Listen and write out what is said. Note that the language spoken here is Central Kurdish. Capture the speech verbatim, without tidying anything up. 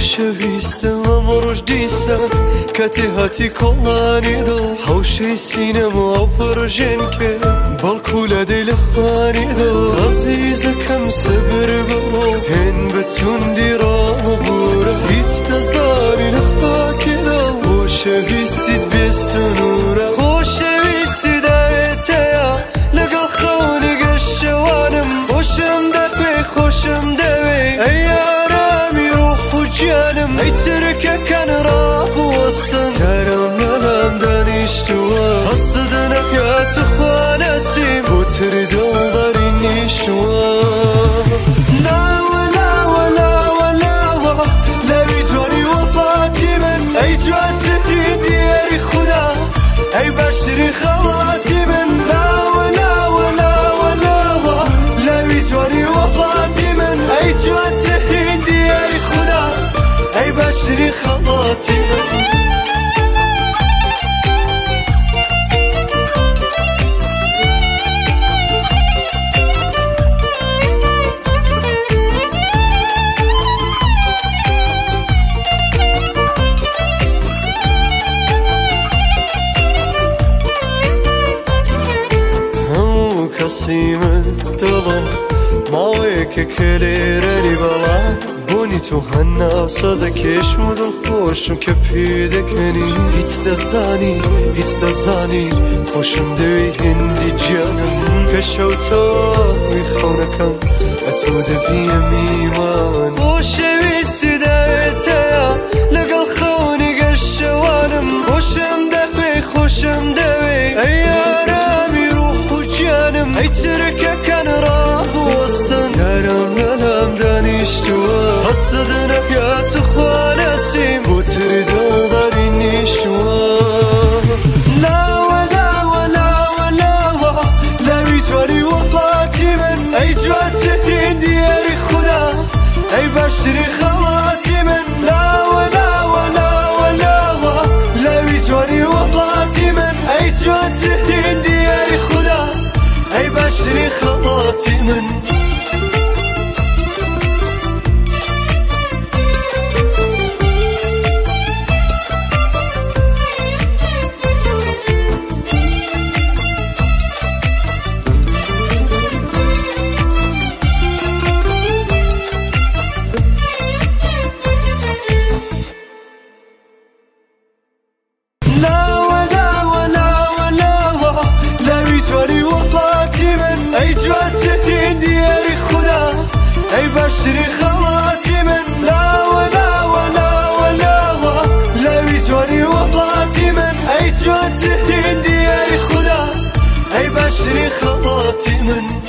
خۆشەویستم ئەمە ڕۆژدیسان کاتێ هاتی کۆڵانی دڵ حەوشەی سینەما و پڕژێن کرد بەڵکو لەدەی لە خوانی دڵ عەزیزەکەم سەبر بەڕۆ هێن بە توندی ڕامەبورە هیچ دەزانی لە خاکی دڵ خۆشەویستیت بێ سنوورە خۆشەویستی داوێتەیە لەگەڵ خەونی گەشتەوانم خۆشم دەبێ خۆشم دەوێ ئەی ئارامی ڕوح و گیانم ئەی ترکەکەن ڕابوەستن کارم لەلام دانیشتووە هەستت نەکاتە خوا نەسیم بۆتر دڵداری نیشتووە لاوە لاوە لاوە لاوە لاوی جوانی وەفاتی من ئەی جوانترین دیاری خودا ئەی باشترین خەڵاتی من لاوە لاوە لاوە لاوە لاوی جوانی وەفاتی من ئەی جوانترین دیاری خودا ئەی باشترین خەڵاتی من کەسی من دڵم ماوەیەکە کە لێرەنی بەڵام بۆنی تۆ هەنا سەدەکێشم و دڵخۆشم کە پێ دەکەنی هیچ دەزانی هیچ دەزانی خۆشم دەوێ هێندی گیانم کە شەوتەوەی خەونەکەم ئەتۆ دەبیە میوان خۆشەویستی دەوێتەیە لەگەڵ خەونی گەشتەوانم خۆشم دەبێ خۆشم دەوێ ئەی ئارامی ڕوح و گیانم ئەی ترکەکەن ڕابوەستن یارم لەلام دانیشتووە هەستت نەکاتە خوا نەسیم بۆتر دڵداری نیشتووە لاوە لاوە لاوە لاوە لاوی جوانی وەفاتی من ئەی جوانترین دیاری خودا ئەی باشترین خەڵاتی من لاوە لاوە لاوە لاوە لاوی جوانی وەفاتی من ئەی جوانترین دیاری خودا ئەی باشترین خەڵاتی من ئەی جوانترین دیاری خودا ئەی باشترین خەڵاتی من لاوە لاوە لاوە لاوە لاوی جوانی وەفاتی من ئەی جوانترین دیاری خودا ئەی باشترین خەڵاتی من